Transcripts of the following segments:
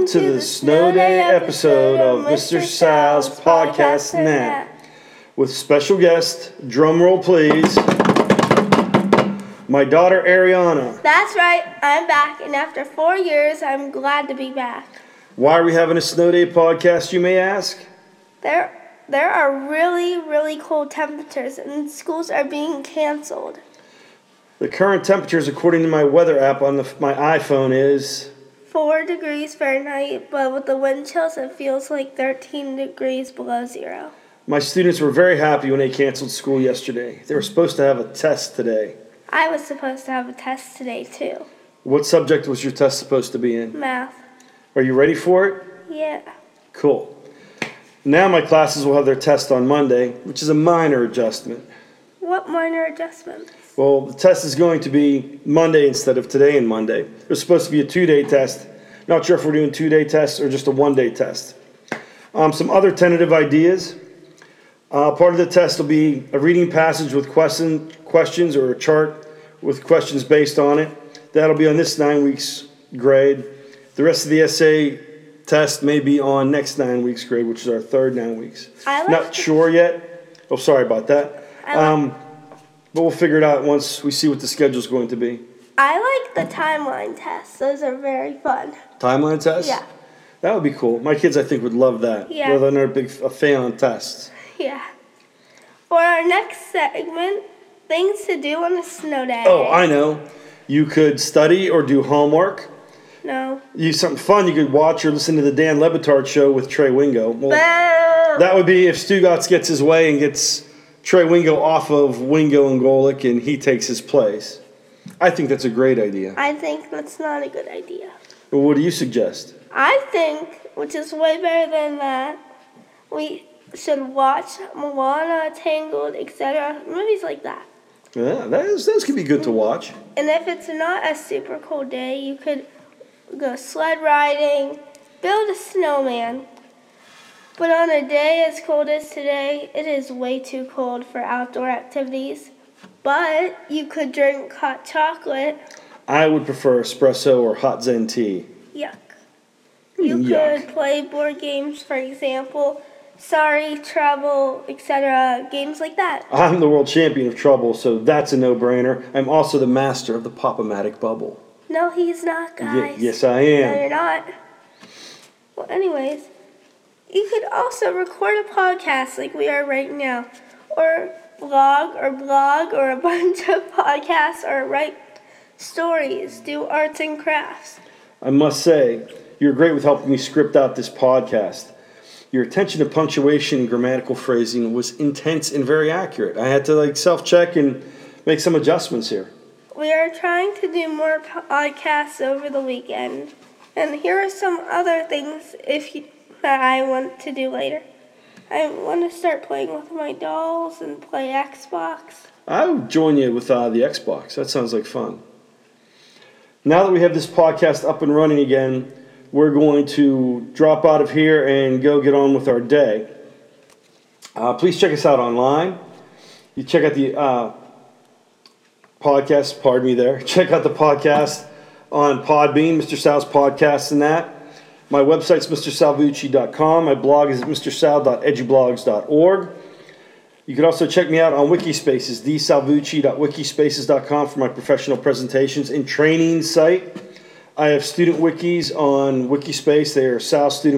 Welcome to the Snow Day episode of Mr. Sal's Podcast Net with special guest, drumroll please, my daughter Ariana. That's right, I'm back, and after 4 years, I'm glad to be back. Why are we having a Snow Day podcast, you may ask? There are really, really cold temperatures, and schools are being canceled. The current temperatures, according to my weather app on my iPhone, is 4 degrees Fahrenheit, but with the wind chills, it feels like 13 degrees below zero. My students were very happy when they canceled school yesterday. They were supposed to have a test today. I was supposed to have a test today, too. What subject was your test supposed to be in? Math. Are you ready for it? Yeah. Cool. Now my classes will have their test on Monday, which is a minor adjustment. What minor adjustments? Well, the test is going to be Monday instead of today and Monday. There's supposed to be a 2-day test. Not sure if we're doing 2-day tests or just a 1-day test. Some other tentative ideas. Part of the test will be a reading passage with questions or a chart with questions based on it. That'll be on this 9 weeks grade. The rest of the essay test may be on next 9 weeks grade, which is our third 9 weeks. Not sure yet. Oh, sorry about that. But we'll figure it out once we see what the schedule's going to be. I like the timeline tests. Those are very fun. Timeline tests? Yeah. That would be cool. My kids, I think, would love that. Yeah. Although they're not a fan on tests. Yeah. For our next segment, things to do on a snow day. Oh, I know. You could study or do homework. No. Something fun you could watch or listen to the Dan Le Batard show with Trey Wingo. Well, Boo! that would be if Stugotz gets his way and gets Trey Wingo off of Wingo and Golick and he takes his place. I think that's a great idea. I think that's not a good idea. Well, what do you suggest? I think, which is way better than that, we should watch Moana, Tangled, etc. Movies like that. Yeah, those could be good to watch. And if it's not a super cold day, you could go sled riding, build a snowman. But on a day as cold as today, it is way too cold for outdoor activities. But you could drink hot chocolate. I would prefer espresso or hot zen tea. Yuck. You could play board games, for example, Sorry, Trouble, etc. Games like that. I'm the world champion of trouble, so that's a no-brainer. I'm also the master of the Pop-O-Matic bubble. No, he's not, guys. Yes, I am. No, you're not. Well, anyways, you could also record a podcast like we are right now, or blog or a bunch of podcasts, or write stories, do arts and crafts. I must say, you're great with helping me script out this podcast. Your attention to punctuation and grammatical phrasing was intense and very accurate. I had to self-check and make some adjustments here. We are trying to do more podcasts over the weekend. And here are some other things that I want to do later. I want to start playing with my dolls and play Xbox. I would join you with the Xbox. That sounds like fun. Now that we have this podcast up and running again, we're going to drop out of here and go get on with our day. Please check us out online. You check out the podcast, pardon me there. Check out the podcast on Podbean, Mr. Sal's Podcast and that. My website's mrsalvucci.com. My blog is at mrsal.edublogs.org. You can also check me out on Wikispaces, thesalvucci.wikispaces.com for my professional presentations and training site. I have student wikis on Wikispace. They are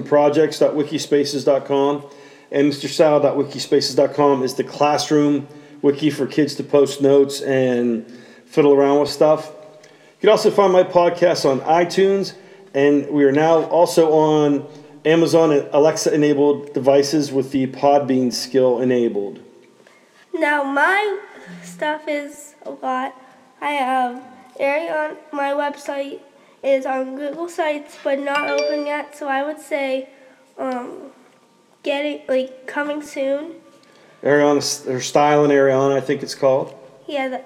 salstudentprojects.wikispaces.com, and mrsal.wikispaces.com is the classroom wiki for kids to post notes and fiddle around with stuff. You can also find my podcast on iTunes, and we are now also on Amazon and Alexa-enabled devices with the Podbean skill enabled. Now, my stuff is a lot. I have my website is on Google Sites, but not open yet, so I would say coming soon. Ariana, her Style and Ariana, I think it's called. Yeah,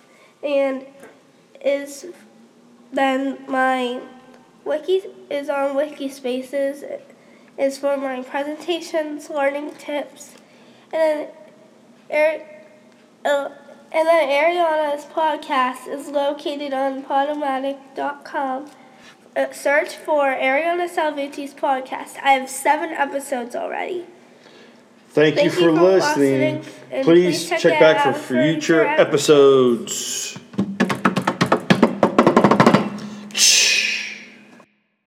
then my wiki is on Wikispaces. Is for my presentations, learning tips, and then Ariana's podcast is located on Podomatic.com, search for Ariana Salvuti's podcast. I have 7 episodes already. Thank you for listening. And Please check back for out future episodes.